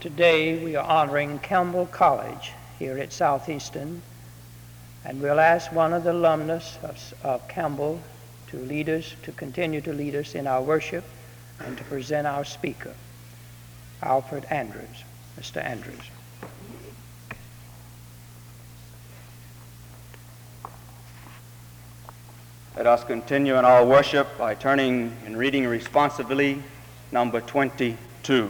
Today we are honoring Campbell College here at Southeastern, and we'll ask one of the alumnus of Campbell to continue to lead us in our worship and to present our speaker, Alfred Andrews. Mr. Andrews. Let us continue in our worship by turning and reading responsively number 22.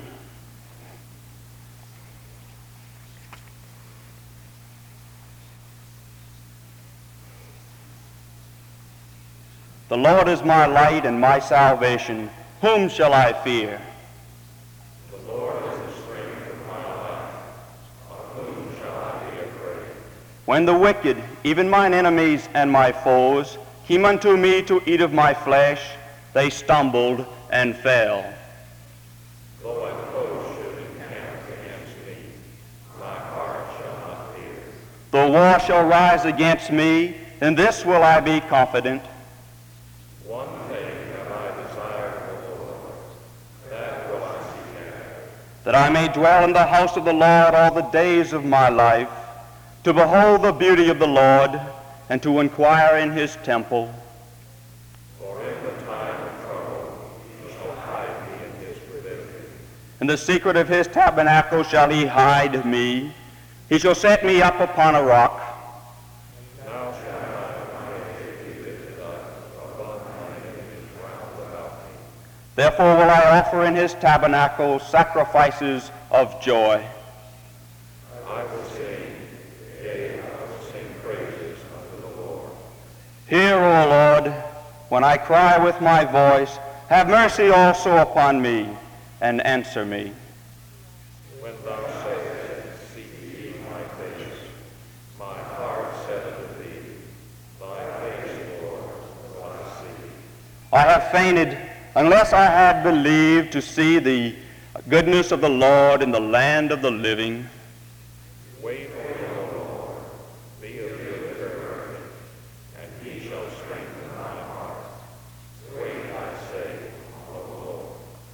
The Lord is my light and my salvation. Whom shall I fear? The Lord is the strength of my life. Of whom shall I be afraid? When the wicked, even mine enemies and my foes, came unto me to eat of my flesh, they stumbled and fell. Though an foe should encamp against me, my heart shall not fear. Though war shall rise against me, in this will I be confident. One thing have I desired of the Lord, that will I seek after, that I may dwell in the house of the Lord all the days of my life, to behold the beauty of the Lord, and to inquire in his temple. for in the time of trouble he shall hide me in his pavilion. In the secret of his tabernacle shall he hide me. He shall set me up upon a rock. Now shall my head be lifted up above mine enemies round about me. Therefore will I offer in his tabernacle sacrifices of joy. I will sing, yea, I will sing praises unto the Lord. Hear, O Lord, when I cry with my voice, have mercy also upon me, and answer me. When thou sayest, seek ye my face, my heart said unto thee, thy face, Lord, will I see. I have fainted unless I had believed to see the goodness of the Lord in the land of the living. Wait on the Lord, be of good courage, and he shall strengthen thy heart. Wait, I say, on the Lord.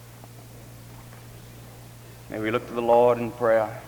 May we look to the Lord in prayer.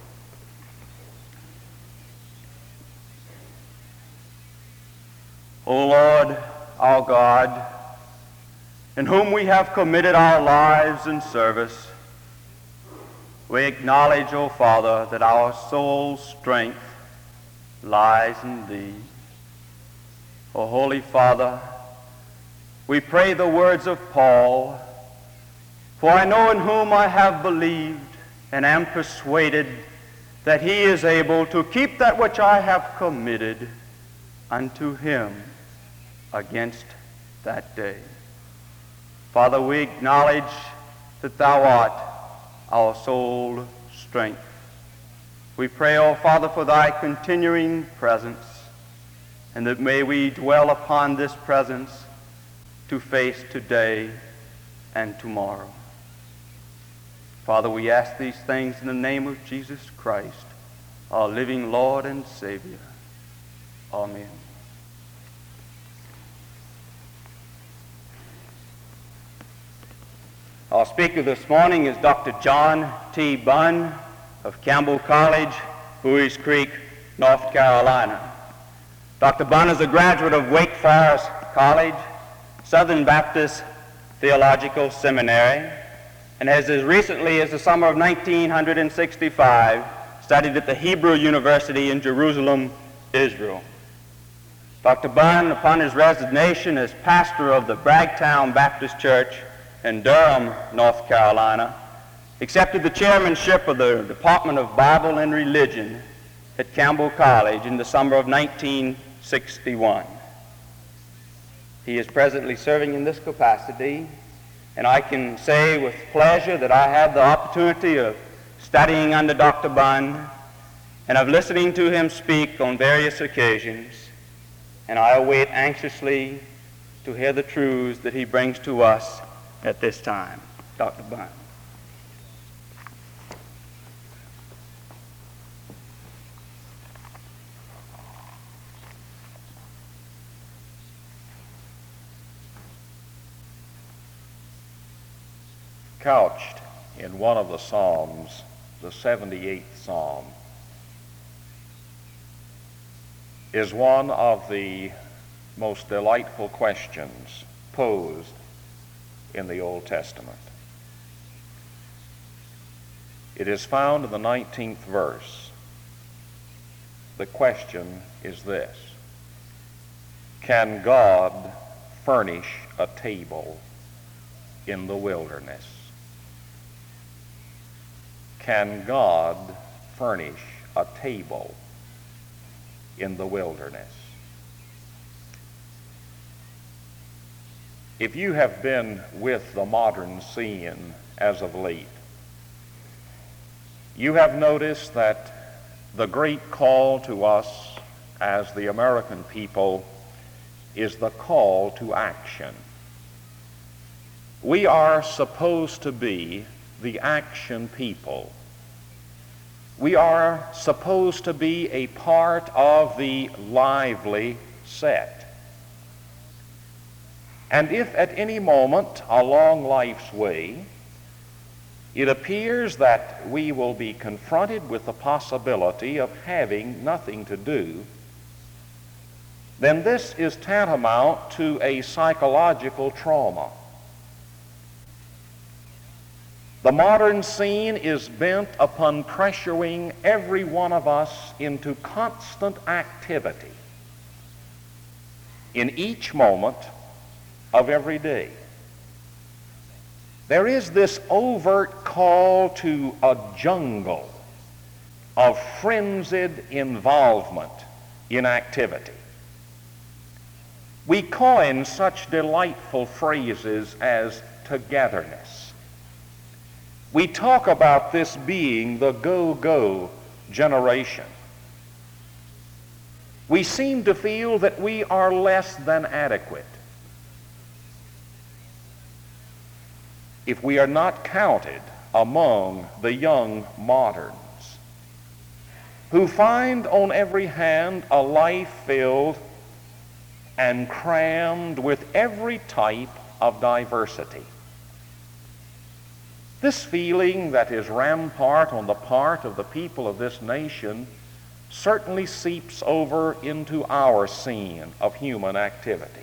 O Lord, our God, in whom we have committed our lives and service, we acknowledge, O Father, that our soul's strength lies in Thee. O Holy Father, we pray the words of Paul, for I know in whom I have believed and am persuaded that he is able to keep that which I have committed unto him against that day. Father, we acknowledge that Thou art our sole strength. We pray, O Father, for Thy continuing presence, and that may we dwell upon this presence to face today and tomorrow. Father, we ask these things in the name of Jesus Christ, our living Lord and Savior. Amen. Our speaker this morning is Dr. John T. Bunn of Campbell College, Buies Creek, North Carolina. Dr. Bunn is a graduate of Wake Forest College, Southern Baptist Theological Seminary, and has as recently as the summer of 1965 studied at the Hebrew University in Jerusalem, Israel. Dr. Bunn, upon his resignation as pastor of the Bragtown Baptist Church in Durham, North Carolina, accepted the chairmanship of the Department of Bible and Religion at Campbell College in the summer of 1961. He is presently serving in this capacity, and I can say with pleasure that I had the opportunity of studying under Dr. Bunn and of listening to him speak on various occasions, and I await anxiously to hear the truths that he brings to us at this time. Dr. Bunn. Couched in one of the Psalms, the 78th Psalm, is one of the most delightful questions posed in the Old Testament. It is found in the 19th verse. The question is this: can God furnish a table in the wilderness? Can God furnish a table in the wilderness? If you have been with the modern scene as of late, you have noticed that the great call to us as the American people is the call to action. We are supposed to be the action people. We are supposed to be a part of the lively set. And if at any moment along life's way it appears that we will be confronted with the possibility of having nothing to do, then this is tantamount to a psychological trauma. The modern scene is bent upon pressuring every one of us into constant activity in each moment of every day. There is this overt call to a jungle of frenzied involvement in activity. We coin such delightful phrases as togetherness. We talk about this being the go-go generation. We seem to feel that we are less than adequate if we are not counted among the young moderns who find on every hand a life filled and crammed with every type of diversity. This feeling that is rampart on the part of the people of this nation certainly seeps over into our scene of human activity.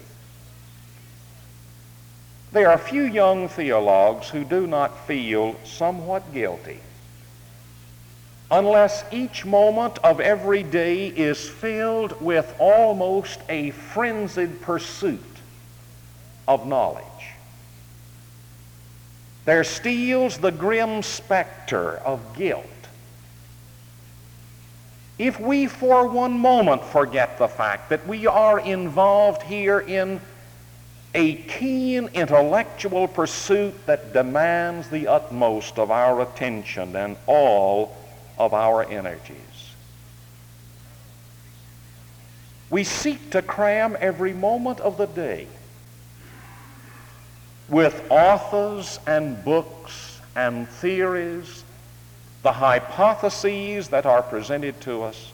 There are few young theologues who do not feel somewhat guilty unless each moment of every day is filled with almost a frenzied pursuit of knowledge. There steals the grim specter of guilt if we for one moment forget the fact that we are involved here in a keen intellectual pursuit that demands the utmost of our attention and all of our energies. We seek to cram every moment of the day with authors and books and theories, the hypotheses that are presented to us.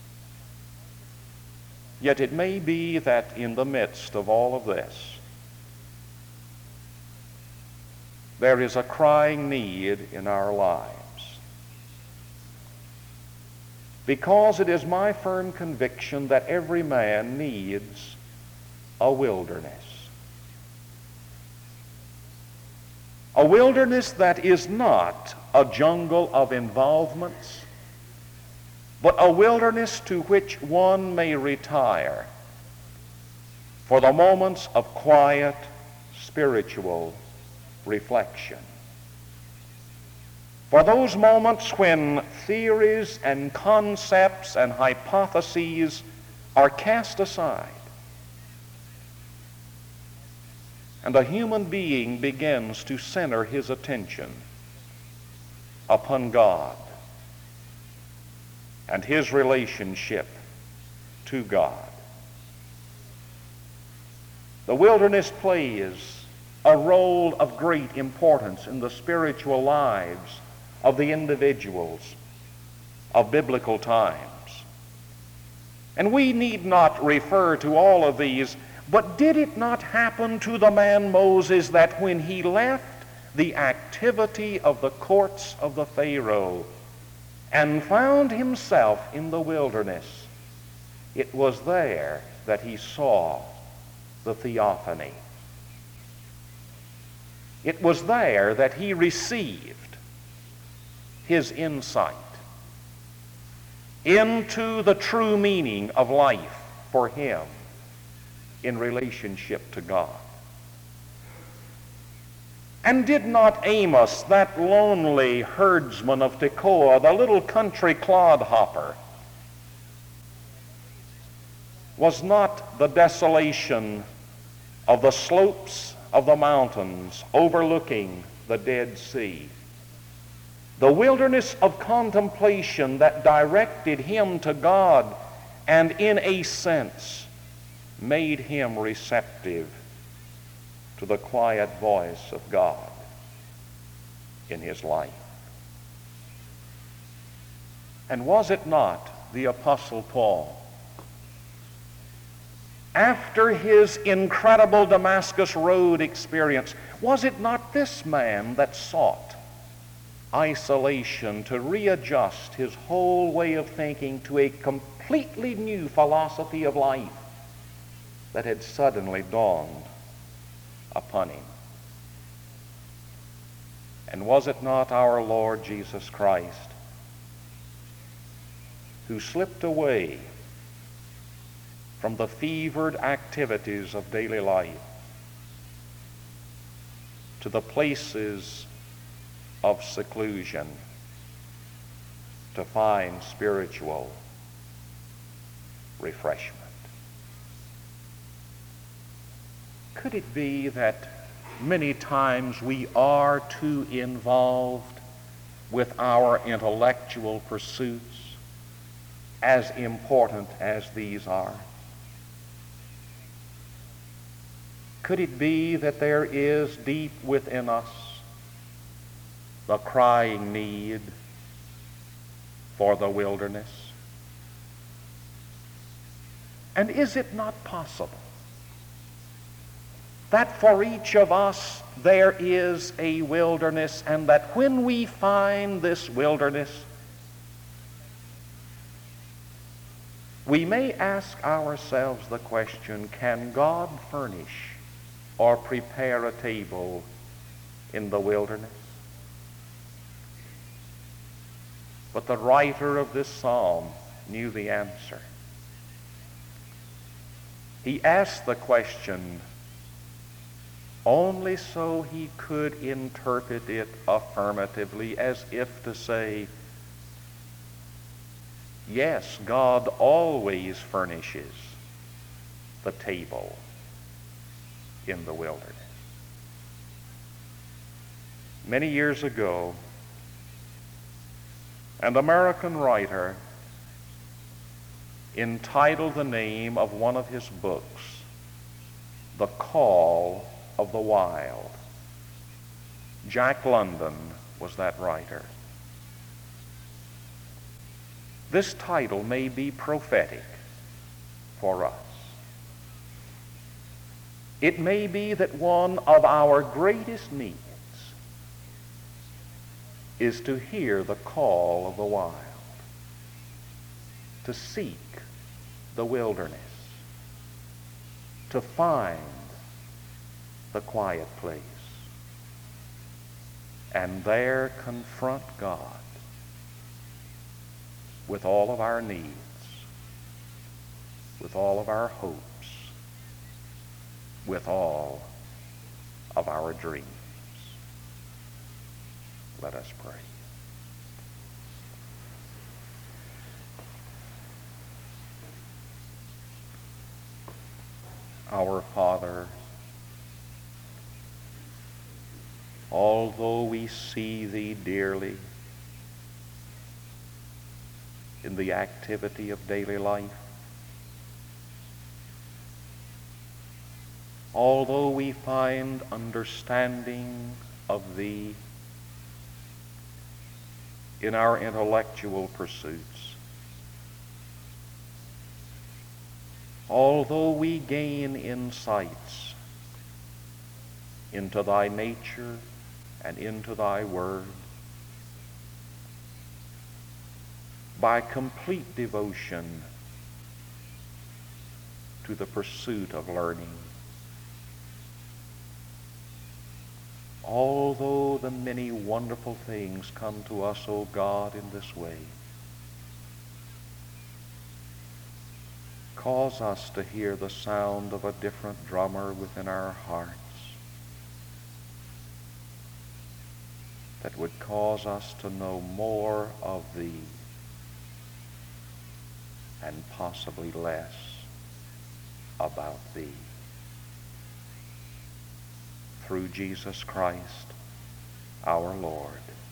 Yet it may be that in the midst of all of this, there is a crying need in our lives. Because it is my firm conviction that every man needs a wilderness. A wilderness that is not a jungle of involvements, but a wilderness to which one may retire for the moments of quiet, spiritual reflection. For those moments when theories and concepts and hypotheses are cast aside and a human being begins to center his attention upon God and his relationship to God. The wilderness plays a role of great importance in the spiritual lives of the individuals of biblical times. And we need not refer to all of these, but did it not happen to the man Moses that when he left the activity of the courts of the Pharaoh and found himself in the wilderness, it was there that he saw the theophany. It was there that he received his insight into the true meaning of life for him in relationship to God. And did not Amos, that lonely herdsman of Tekoa, the little country clodhopper, was not the desolation of the slopes of the mountains overlooking the Dead Sea, the wilderness of contemplation that directed him to God and in a sense made him receptive to the quiet voice of God in his life? And was it not the Apostle Paul, after his incredible Damascus Road experience, was it not this man that sought isolation to readjust his whole way of thinking to a completely new philosophy of life that had suddenly dawned upon him? And was it not our Lord Jesus Christ who slipped away from the fevered activities of daily life to the places of seclusion to find spiritual refreshment? Could it be that many times we are too involved with our intellectual pursuits, as important as these are? Could it be that there is deep within us the crying need for the wilderness? And is it not possible that for each of us there is a wilderness, and that when we find this wilderness, we may ask ourselves the question, can God furnish or prepare a table in the wilderness? But the writer of this psalm knew the answer. He asked the question only so he could interpret it affirmatively, as if to say, yes, God always furnishes the table in the wilderness. Many years ago, an American writer entitled the name of one of his books, The Call of the Wild. Jack London was that writer. This title may be prophetic for us. It may be that one of our greatest needs is to hear the call of the wild, to seek the wilderness, to find the quiet place, and there confront God with all of our needs, with all of our hopes, with all of our dreams. Let us pray. Our Father, although we see Thee dearly in the activity of daily life, although we find understanding of Thee in our intellectual pursuits, although we gain insights into Thy nature and into Thy word, by complete devotion to the pursuit of learning. Although the many wonderful things come to us, O God, in this way, cause us to hear the sound of a different drummer within our hearts that would cause us to know more of Thee and possibly less about Thee. Through Jesus Christ, our Lord.